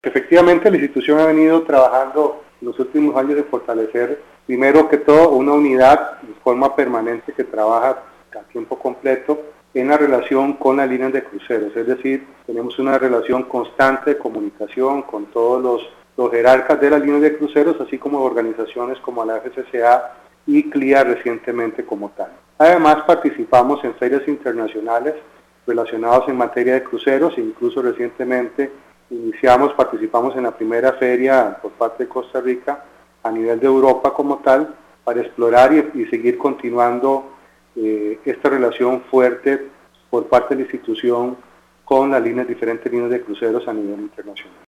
Efectivamente, la institución ha venido trabajando en los últimos años en fortalecer, primero que todo, una unidad de forma permanente que trabaja a tiempo completo en la relación con las líneas de cruceros. Es decir, tenemos una relación constante de comunicación con todos los jerarcas de las líneas de cruceros, así como organizaciones como la FCCA y CLIA recientemente como tal. Además, participamos en ferias internacionales relacionadas en materia de cruceros, incluso recientemente participamos en la primera feria por parte de Costa Rica a nivel de Europa como tal, para explorar y seguir continuando esta relación fuerte por parte de la institución con las diferentes líneas de cruceros a nivel internacional.